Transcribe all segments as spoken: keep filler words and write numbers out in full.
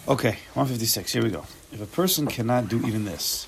Okay, one fifty-six, here we go. If a person cannot do even this,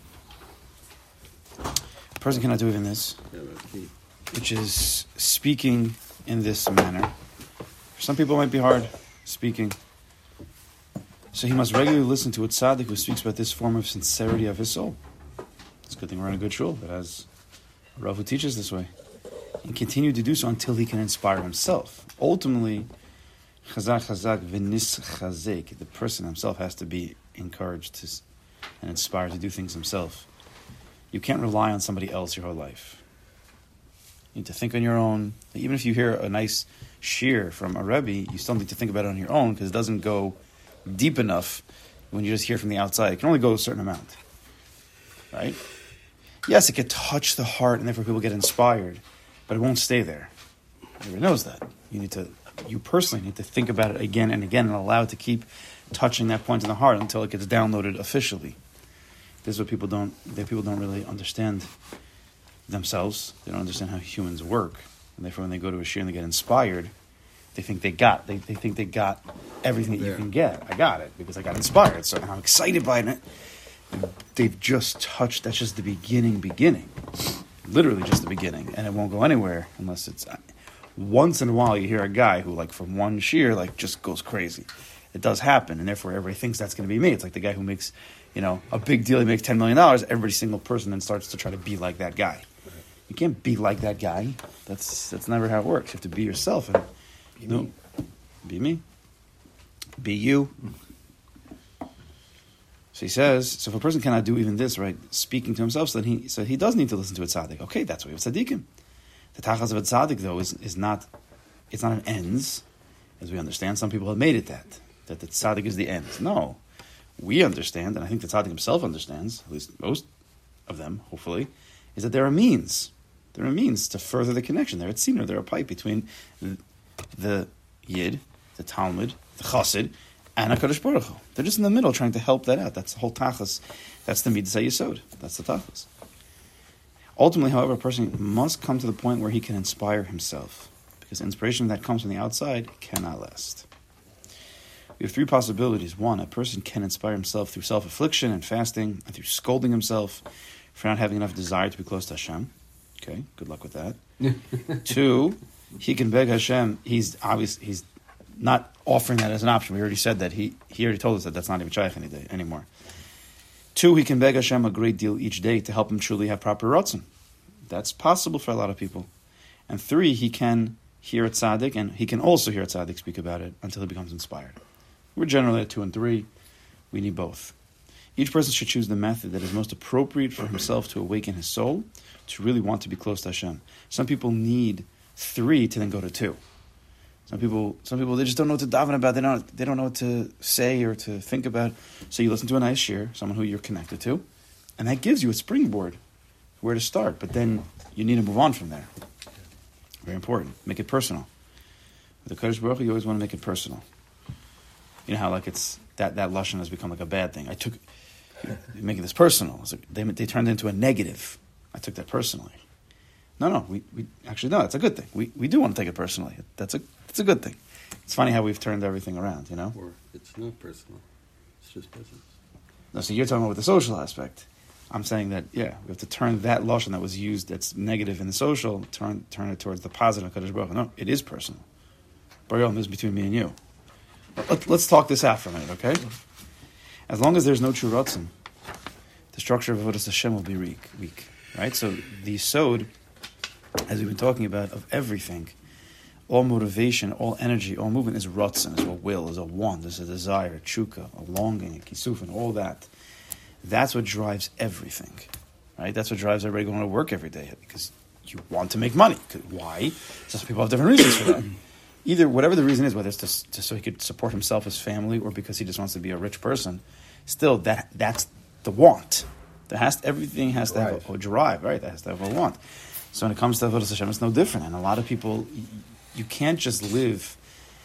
a person cannot do even this, which is speaking in this manner. For some people it might be hard speaking. So he must regularly listen to a tzaddik who speaks about this form of sincerity of his soul. It's a good thing we're in a good shul that has a Rav who teaches this way. And continue to do so until he can inspire himself. Ultimately, chazak chazak v'nis chazek, the person himself has to be encouraged to, and inspired to do things himself. You can't rely on somebody else your whole life. You need to think on your own. Even if you hear a nice shir from a Rebbe, you still need to think about it on your own because it doesn't go deep enough when you just hear from the outside. It can only go a certain amount. Right? Yes, it can touch the heart and therefore people get inspired, but it won't stay there. Everybody knows that. You need to, you personally need to think about it again and again and allow it to keep touching that point in the heart until it gets downloaded officially. This is what people don't, that people don't really understand themselves. They don't understand how humans work. And therefore when they go to a shir and they get inspired, they think they got, they, they think they got everything that you can get. I got it because I got inspired. So I'm excited by it. They've just touched, that's just the beginning, beginning. Literally just the beginning. And it won't go anywhere unless it's, once in a while you hear a guy who like from one shear like just goes crazy. It does happen. And therefore everybody thinks that's going to be me. It's like the guy who makes, you know, a big deal, he makes ten million dollars. Every single person then starts to try to be like that guy. You can't be like that guy. That's that's never how it works. You have to be yourself. And Be no, me. Be me. Be you. So he says, so if a person cannot do even this, right, speaking to himself, so then he so he does need to listen to a tzaddik. Okay, that's why we have tzaddikim. The tachas of a tzaddik, though, is, is not, it's not an ends, as we understand. Some people have made it that, that the tzaddik is the ends. No. We understand, and I think the tzaddik himself understands, at least most of them, hopefully, is that there are means. There are means to further the connection. There, it's seen, there are a pipe between the, the Yid, the Talmud, the Chassid, and HaKadosh Baruch Hu. They're just in the middle trying to help that out. That's the whole tachas. That's the mitzvah yesod. That's the tachas. Ultimately, however, a person must come to the point where he can inspire himself, because inspiration that comes from the outside cannot last. We have three possibilities. One, a person can inspire himself through self-affliction and fasting, and through scolding himself for not having enough desire to be close to Hashem. Okay, good luck with that. Two, he can beg Hashem. He's obvious. He's not offering that as an option. We already said that. He he already told us that that's not even shaykh any day anymore. Two, he can beg Hashem a great deal each day to help him truly have proper ratzon. That's possible for a lot of people. And three, he can hear a tzaddik, and he can also hear a tzaddik speak about it until he becomes inspired. We're generally at two and three. We need both. Each person should choose the method that is most appropriate for himself to awaken his soul, to really want to be close to Hashem. Some people need three to then go to two. Some people, some people, they just don't know what to daven about. They don't, they don't know what to say or to think about. So you listen to a nice shir, someone who you're connected to, and that gives you a springboard where to start. But then you need to move on from there. Very important. Make it personal. With the Kodesh Baruch Hu, you always want to make it personal. You know how like it's that that lashon has become like a bad thing. I took making this personal. It's like they they turned it into a negative. I took that personally. No, no, we, we actually no. It's a good thing. We we do want to take it personally. That's a it's a good thing. It's funny how we've turned everything around. You know, Or it's not personal. It's just business. no. So you're talking about with the social aspect. I'm saying that yeah, we have to turn that lashon that was used that's negative in the social, turn turn it towards the positive. Kadosh Baruch Hu. No, it is personal. Baruch Hu, this is between me and you. Let, let's talk this out for a minute, okay? As long as there's no true ratzon, the structure of Avodas Hashem will be weak, weak, right? So the sod, as we've been talking about, of everything, all motivation, all energy, all movement is ratzon, is a will, is a want, is a desire, tshuka, a longing, a kisufin, all that. That's what drives everything, right? That's what drives everybody going to work every day, because you want to make money. Why? So some people have different reasons for that. Either, whatever the reason is, whether it's to, to, so he could support himself, his family, or because he just wants to be a rich person, still, that that's the want. There has to, everything has to have a, a drive, right? That has to have a want. So when it comes to Avodas Hashem, it's no different. And a lot of people, you can't just live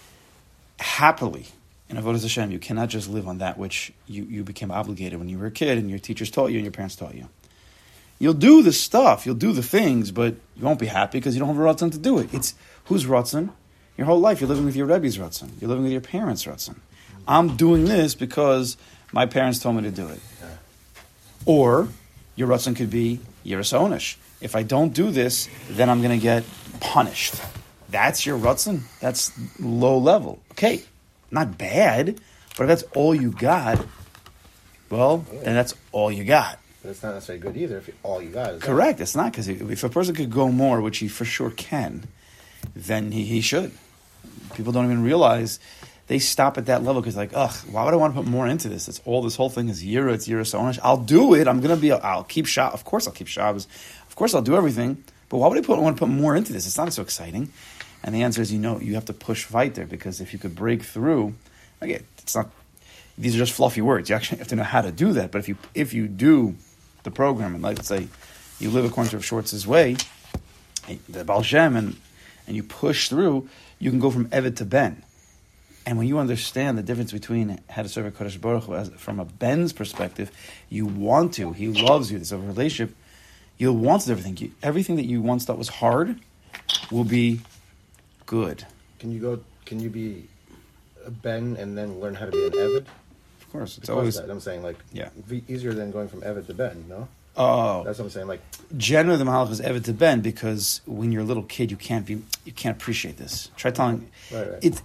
happily in Avodas Hashem. You cannot just live on that which you, you became obligated when you were a kid and your teachers taught you and your parents taught you. You'll do the stuff, you'll do the things, but you won't be happy because you don't have a ratzon to do it. It's whose ratzon? Your whole life, you're living with your Rebbe's ratzon. You're living with your parents' ratzon. I'm doing this because my parents told me to do it. Yeah. Or your ratzon could be yiras onish. If I don't do this, then I'm going to get punished. That's your ratzon. That's low level. Okay, not bad, but if that's all you got, well, yeah. then that's all you got. But it's not necessarily good either if all you got is correct. That. It's not, because if a person could go more, which he for sure can, then he, he should. People don't even realize they stop at that level because, like, ugh, why would I want to put more into this? It's all this whole thing is yira, it's yiras onish. I'll do it. I'm gonna be. I'll keep Shabbos. Of course, I'll keep Shabbos. Of course, I'll do everything. But why would I put, want to put more into this? It's not so exciting. And the answer is, you know, you have to push weiter, because if you could break through, again, it's not. These are just fluffy words. You actually have to know how to do that. But if you if you do the program, and let's say you live according to Rav Schwartz's way, the Baal Shem, and and you push through, you can go from Eved to Ben. And when you understand the difference between how to serve a Kodesh Baruch Hu as, from a Ben's perspective, you want to. He loves you. There's a relationship. You'll want to do everything. You, everything that you once thought was hard will be good. Can you go? Can you be a Ben and then learn how to be an Eved? Of course, it's because always. That, I'm saying, like, yeah, be easier than going from Eved to Ben. No. Oh, that's what I'm saying. Like, generally, the mahalach is Eved to Ben, because when you're a little kid, you can't be, you can't appreciate this. Try telling right, right. it's.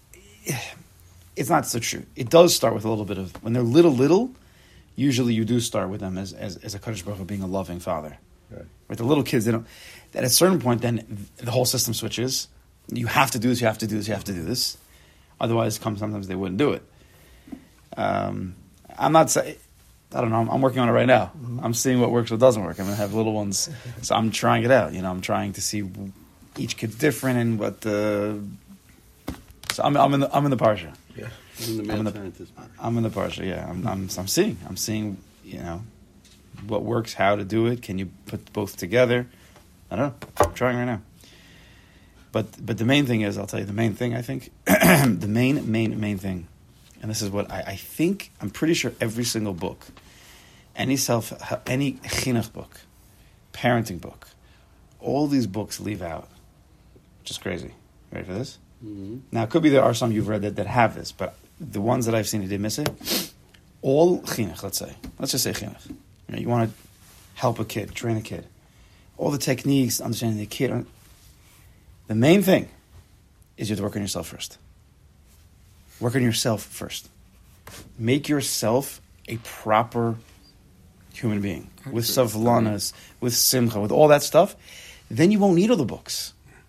It's not so true. It does start with a little bit of, when they're little, little, usually you do start with them as as, as a Kodesh Baruch Hu being a loving father. Right. With the little kids, they don't. At a certain point, then the whole system switches. You have to do this. You have to do this. You have to do this. Otherwise, come sometimes they wouldn't do it. Um, I'm not saying. I don't know. I'm, I'm working on it right now. Mm-hmm. I'm seeing what works, what doesn't work. I'm gonna have little ones, so I'm trying it out. You know, I'm trying to see each kid's different and what the. So I'm I'm in the I'm in the parsha. Yeah, I'm in the, I'm in the, I'm in the parsha. Yeah, I'm, I'm I'm seeing I'm seeing you know what works, how to do it. Can you put both together? I don't know. I'm trying right now. But but the main thing is, I'll tell you the main thing. I think the main main main thing, and this is what I, I think. I'm pretty sure every single book, any self any chinuch book, parenting book, all these books leave out. Just crazy. Ready for this? Mm-hmm. Now, it could be there are some you've read that, that have this, but the ones that I've seen, did miss it. All chinuch, let's say. Let's just say chinuch. You know, you want to help a kid, train a kid. All the techniques, understanding the kid. The main thing is you have to work on yourself first. Work on yourself first. Make yourself a proper human being. With savlanas, with simcha, with all that stuff. Then you won't need all the books.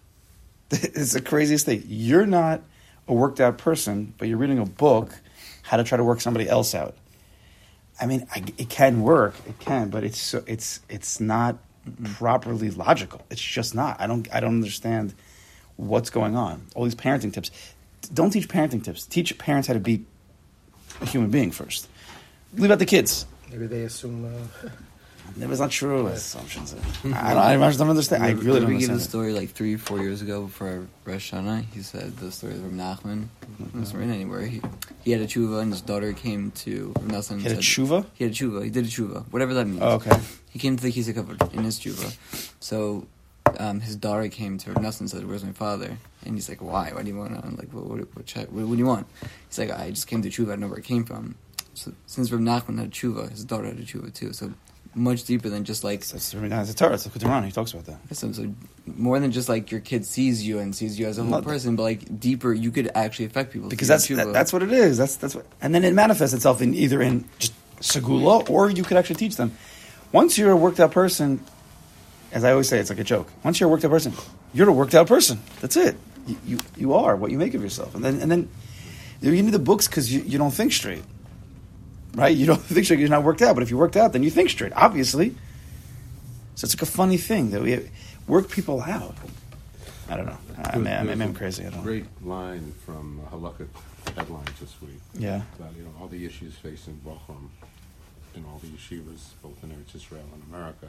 It's the craziest thing. You're not a worked out person, but you're reading a book how to try to work somebody else out. I mean, I, it can work, it can, but it's so, it's it's not properly logical. It's just not. I don't I don't understand what's going on. All these parenting tips. Don't teach parenting tips. Teach parents how to be a human being first. Leave out the kids. Maybe they assume. Uh... It was not true assumptions. I don't, I don't understand. I really don't we gave understand. the story like three, four years ago for Rosh Hashanah. He said the story from Nachman. Mm-hmm. It wasn't written anywhere. He, he had a tshuva, and his daughter came to Rav Nosson. He had a tshuva? He had a tshuva. He did a tshuva, whatever that means. Oh, okay. He came to the Kisei Kavod in his tshuva. So um, his daughter came to Rav Nosson and said, "Where's my father?" And he's like, "Why? Why do you want to? Like, what, what, what, what, what do you want?" He's like, "I just came to tshuva. I don't know where it came from." So since Rav Nachman had a tshuva, his daughter had a tshuva too. So much deeper than just like... That's the Torah. It's the Quran. He talks about that. So, so more than just like your kid sees you and sees you as a whole Not person, but like deeper, you could actually affect people. Because that's that, that's what it is. That's that's what, and then it manifests itself in either in just segula, or you could actually teach them. Once you're a worked out person, as I always say, it's like a joke. Once you're a worked out person, you're a worked out person. That's it. You you, you are what you make of yourself, and then and then you need the books because you, you don't think straight. Right? You don't think straight, you're not worked out. But if you worked out, then you think straight, obviously. So it's like a funny thing that we have, work people out. I don't know. I mean, I'm, I'm crazy. I don't know. Great line from Halakhic headlines this week. Yeah. About, you know, all the issues facing Bochum in all the yeshivas, both in Eretz Israel and America.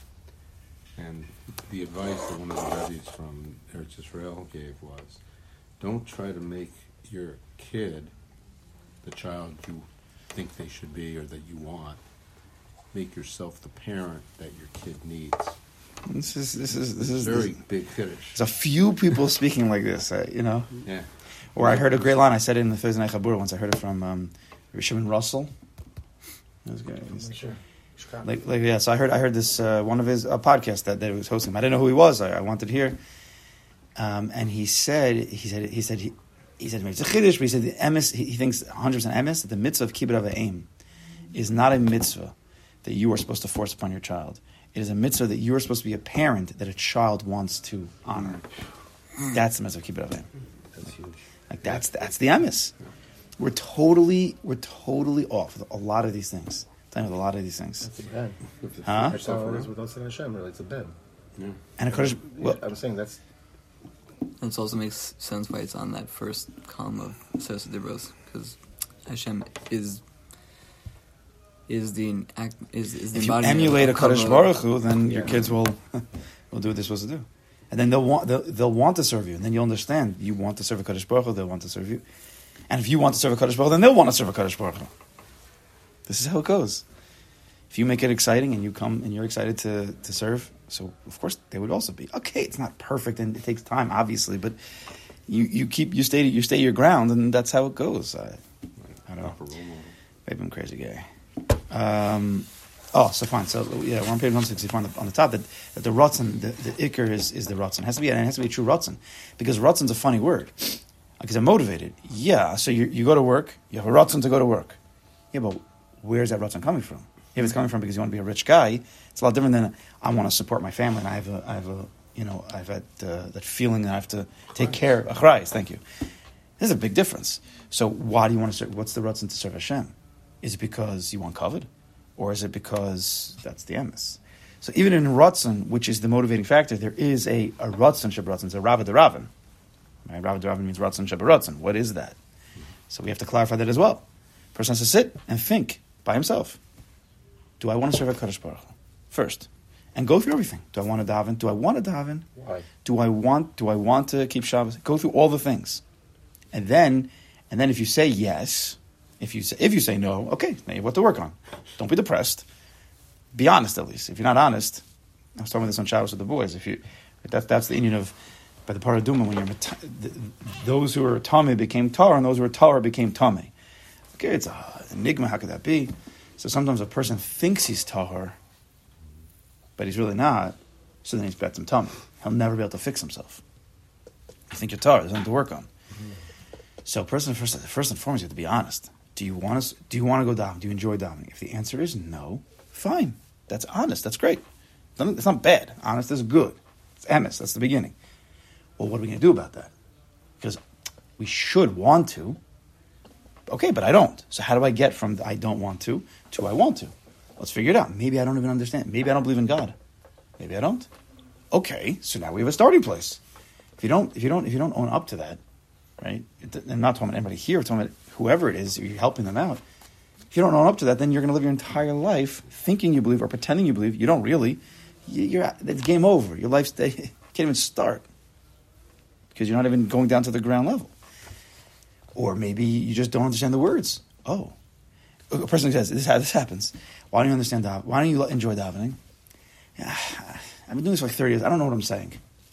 And the advice that one of the rabbis from Eretz Israel gave was, don't try to make your kid the child you think they should be or that you want. Make yourself the parent that your kid needs. This is this is this is very this, big kiddush. There's a few people speaking like this, uh, you know. Yeah. Or I heard a great line. I said it in the Thursday Night Chabura once. I heard it from um, Shimon Russell. That was good. Sure. Like, like, yeah. So I heard, I heard this uh, one of his uh, podcasts that, that he was hosting. I didn't know who he was. I, I wanted to hear, um, and he said, he said, he said, he, he said, it's a chiddush, but he said the emes. He, he thinks one hundred percent emes that the mitzvah of kibbud av v'em is not a mitzvah that you are supposed to force upon your child. It is a mitzvah that you are supposed to be a parent that a child wants to honor. That's the mitzvah of kibbud av v'em. That's huge. Like that's that's the emes. We're totally we're totally off with a lot of these things. I'm telling you, with a lot of these things. That's a bed. Huh? That's how it is with Osei Hashem. Really, it's a bed. Yeah. And a Kodesh, well, Yeah, I'm saying that's This also makes sense why it's on that first column of Sefer Dibros, because Hashem is is the act is is the if you embodiment emulate a of Kodesh Kavod. Baruch Hu, then Yeah. your kids will will do what they're supposed to do, and then they'll want they'll, they'll want to serve you, and then you'll understand you want to serve a Kodesh Baruch Hu, they'll want to serve you, and if you want to serve a Kodesh Baruch Hu, then they'll want to serve a Kodesh Baruch Hu. This is how it goes. If you make it exciting and you come and you're excited to, to serve, so of course they would also be. Okay, it's not perfect and it takes time, obviously, but you, you keep you stay you stay your ground, and that's how it goes. I, I don't know. Proper role model. Maybe I'm crazy guy. Um, oh, so fine. So yeah, we're on page one sixty-four on the, on the top that, that the rotzen, the, the ikr is, is the rotzen. It has to be and it has to be a true rotzen, because rotzen's a funny word. Because I'm motivated. Yeah. So you you go to work. You have a rotzen to go to work. Yeah, but where's that rotzen coming from? If it's coming from because you want to be a rich guy, it's a lot different than I want to support my family and I have a, I have a, you know, I've had uh, that feeling that I have to take care of. Achrayis, thank you. There's a big difference. So why do you want to serve? What's the rotzen to serve Hashem? Is it because you want kavod, or is it because that's the emes? So even in rotzen, which is the motivating factor, there is a a rotzen sheberotzen. It's a ravad deravin. Right? Ravad deravin means rotzen sheberotzen. What is that? So we have to clarify that as well. Person has to sit and think by himself. Do I want to serve a Kodesh Baruch Hu? First, and go through everything. Do I want to daven? Do I want to daven? why. Do I want? Do I want to keep Shabbos? Go through all the things, and then, and then if you say yes, if you say, if you say no, okay, now you have what to work on. Don't be depressed. Be honest at least. If you're not honest, I was talking about this on Shabbos with the boys. If you, that's that's the union of by the part of Duma when you're those who are Tameh became Tar, and those who are Tar became Tameh. Okay, it's an enigma. How could that be? So sometimes a person thinks he's tahor, but he's really not. So then he's betzim tummy. He'll never be able to fix himself. You think you're tahor, there's nothing to work on. Mm-hmm. So, person first, first and foremost, you have to be honest. Do you want to? Do you want to go davening? Do you enjoy davening? If the answer is no, fine. That's honest. That's great. It's not bad. Honest is good. It's emes. That's the beginning. Well, what are we going to do about that? Because we should want to. Okay, but I don't. So how do I get from I don't want to to I want to? Let's figure it out. Maybe I don't even understand. Maybe I don't believe in God. Maybe I don't. Okay, so now we have a starting place. If you don't, if you don't, if you don't own up to that, right? I'm not talking about anybody here. I'm talking about whoever it is. You're helping them out. If you don't own up to that, then you're going to live your entire life thinking you believe or pretending you believe. You don't really. You're it's game over. Your life stay, can't even start because you're not even going down to the ground level. Or maybe you just don't understand the words. Oh, a person says this is how this happens. Why don't you understand davening? Why don't you enjoy davening? Yeah, I've been doing this for like thirty years. I don't know what I'm saying.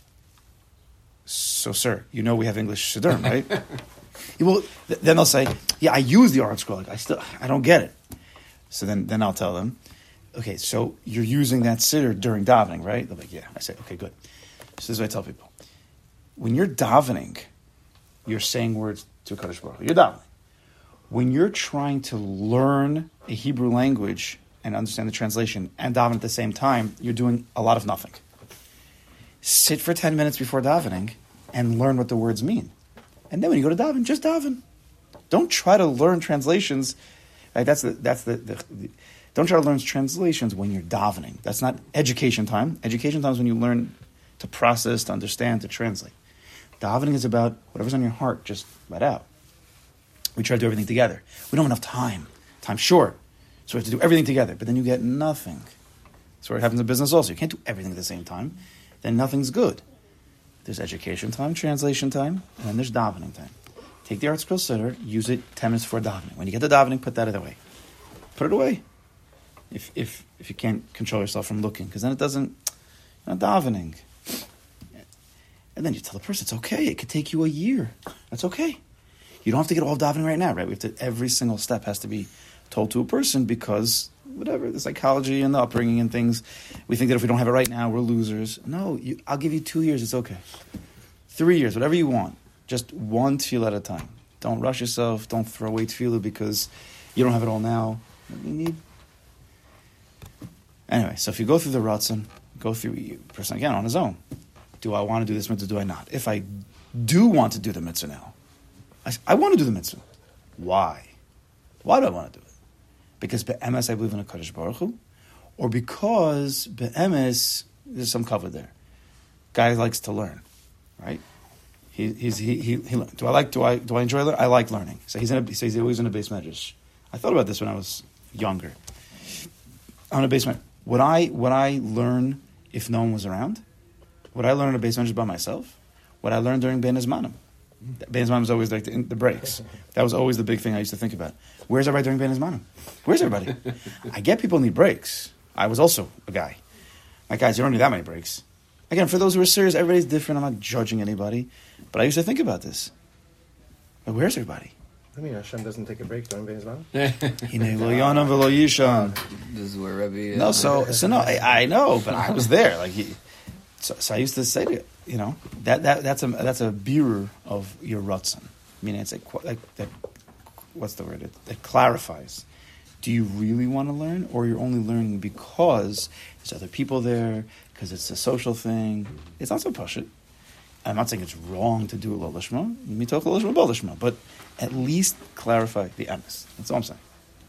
So, sir, you know we have English Siddur, right? Yeah, well, th- then they'll say, yeah, I use the Art Scroll. Like, I still, I don't get it. So then, then I'll tell them, okay, so you're using that Siddur during davening, right? They're like, yeah. I say, okay, good. So this is what I tell people. When you're davening, you're saying words to Kodesh Baruch Hu. You're davening. When you're trying to learn a Hebrew language and understand the translation and daven at the same time, you're doing a lot of nothing. Sit for ten minutes before davening and learn what the words mean. And then when you go to daven, just daven. Don't try to learn translations. Right? That's the that's the, the, the don't try to learn translations when you're davening. That's not education time. Education time is when you learn to process, to understand, to translate. Davening is about whatever's on your heart, just let out. We try to do everything together. We don't have enough time. Time's short. So we have to do everything together. But then you get nothing. That's where it happens in business also. You can't do everything at the same time. Then nothing's good. There's education time, translation time, and then there's davening time. Take the Art Scroll Siddur, use it ten minutes before davening. When you get to davening, put that away. Put it away. If if if you can't control yourself from looking, because then it doesn't, you're not davening. And then you tell the person, it's okay. It could take you a year. That's okay. You don't have to get all davening right now, right? We have to, every single step has to be told to a person because, whatever, the psychology and the upbringing and things, we think that if we don't have it right now, we're losers. No, you, I'll give you two years, it's okay. Three years, whatever you want. Just one tefillah at a time. Don't rush yourself, don't throw away tefillah because you don't have it all now. You need... Anyway, so if you go through the Ratzon, go through, person again, on his own. Do I want to do this mitzvah, do I not? If I do want to do the mitzvah now, I, I want to do the mitzvah. Why? Why do I want to do it? Because be'emes I believe in a Kadosh Baruch Hu, or because be'emes there's some cover there. Guy likes to learn, right? He he's, he he he. Do I like? Do I do I enjoy learning? I like learning. So he's in a, so he's always in a base medrash. I thought about this when I was younger. On a base medrash, would I would I learn if no one was around? Would I learn on a base medrash by myself? Would I learn during Ben Zmanim? Ben Zmanim was always like the, the breaks. That was always the big thing I used to think about. Where's everybody during Ben Zmanim? Where's everybody? I get people need breaks. I was also a guy. Like, guys, you don't need that many breaks. Again, for those who are serious, everybody's different. I'm not judging anybody. But I used to think about this. But where's everybody? I mean, Hashem doesn't take a break during Bein Zman. Hinei lo yonam v'lo yishan. This is where Rebbe... Uh, No, so, so no, I, I know, but I was there. Like, he, so, so I used to say to you, you know, that, that that's a that's a birur of your ratzon. I mean, it's like, like that. What's the word? It, it clarifies. Do you really want to learn, or you're only learning because there's other people there, because it's a social thing? It's not so pashut. I'm not saying it's wrong to do a lo lishma. Mitoch lo lishma, bo lishma, but at least clarify the emes. That's all I'm saying.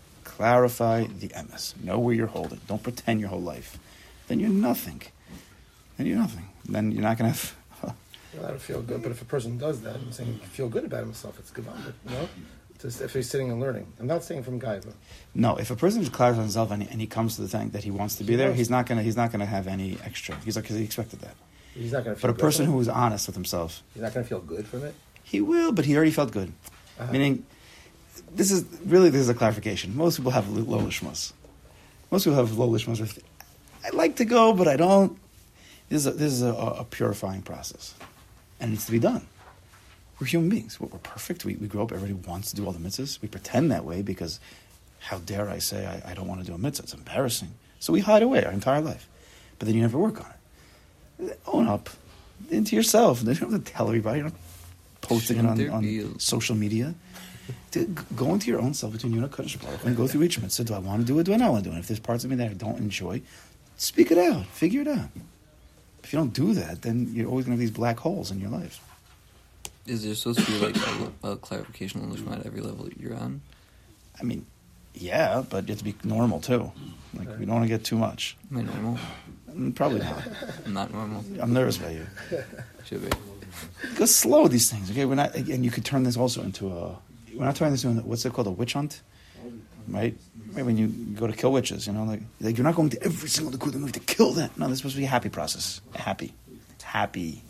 Clarify the emes. Know where you're holding. Don't pretend your whole life. Then you're nothing. Then you're nothing. Then you're not going to have... Well, that'll feel good, but if a person does that, I'm saying feel good about himself, it's good. But, you know, just if he's sitting and learning. I'm not saying from Guy, but... No, if a person is clarifies himself and he, and he comes to the thing that he wants to be He there, does. he's not going to he's not going to have any extra. He's like, because he expected that. He's not going to But feel a good person from who it. is honest with himself, He's not going to feel good from it? he will, but he already felt good. Uh-huh. Meaning, this is really this is a clarification. Most people have low lishmas. Most people have low lishmas. With, I like to go, but I don't. This is a, this is a, a purifying process, and it needs to be done. We're human beings. We're, we're perfect. We we grow up. Everybody wants to do all the mitzvahs. We pretend that way because, how dare I say I, I don't want to do a mitzvah? It's embarrassing. So we hide away our entire life, but then you never work on it. Own up into yourself. You don't have to tell everybody. You're not posting it on, Shouldn't there on be a- social media. To g- go into your own self between you and Kadosh Baruch Hu and go through each mitzvah. Do I want to do it? Do I not want to do it? If there's parts of me that I don't enjoy, speak it out. Figure it out. If you don't do that, then you're always going to have these black holes in your life. Is there supposed to be like a, a clarification on Lishma at every level you're on? I mean, yeah, but you have to be normal too. Like, we don't want to get too much. Am I normal? Mm, Probably not. I'm not normal. I'm nervous about you. Should be. Go slow with these things, okay? We're not, and you could turn this also into a. We're not turning this into what's it called, a witch hunt, right? Right, when you go to kill witches, you know, like, like you're not going to every single Nakuda movie to kill that. No, this is supposed to be a happy process. Happy, happy,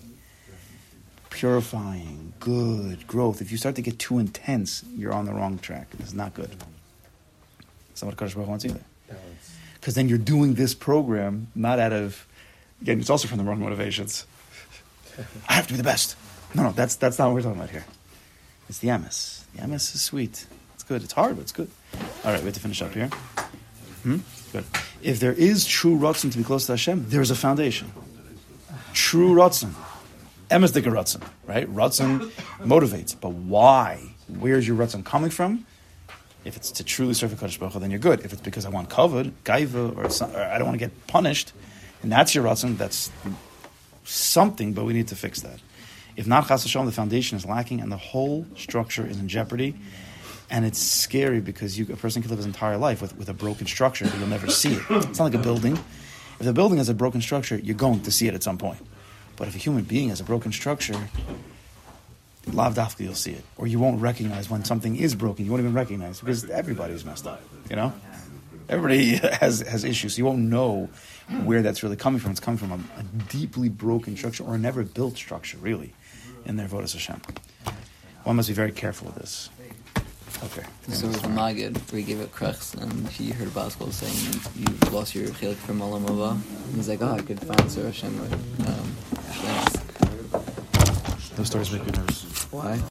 purifying, good growth. If you start to get too intense, you're on the wrong track. It's not good. That's not what Kadosh Baruch Hu wants either. Balance. Because then you're doing this program not out of, again, it's also from the wrong motivations. I have to be the best. No, no, that's that's not what we're talking about here. It's the emes. The emes is sweet. It's good. It's hard, but it's good. All right, we have to finish up here. Hmm? Good. If there is true ratzon to be close to Hashem, there is a foundation. True ratzon. Emes dika ratzon, right? Ratzon motivates. But why? Where's your ratzon coming from? If it's to truly serve HaKadosh Baruch Hu, then you're good. If it's because I want covered, gaiva, or, some, or I don't want to get punished, and that's your ratzon, that's something, but we need to fix that. If not, chas v'shalom, the foundation is lacking, and the whole structure is in jeopardy. And it's scary because you, a person can live his entire life with, with a broken structure, but you'll never see it. It's not like a building. If the building has a broken structure, you're going to see it at some point. But if a human being has a broken structure, lav dafka, you'll see it. Or you won't recognize when something is broken. You won't even recognize because everybody's messed up, you know? Everybody has, has issues. So you won't know where that's really coming from. It's coming from a, a deeply broken structure or a never built structure, really, in their Avodas Hashem. One must be very careful with this. Okay. So it was Magid, where he gave it krechs, and he heard a basketball saying, you lost your chelik from Olam Haba. And he's like, oh, I could find Surah Hashem with um, Those stories make you nervous. Why?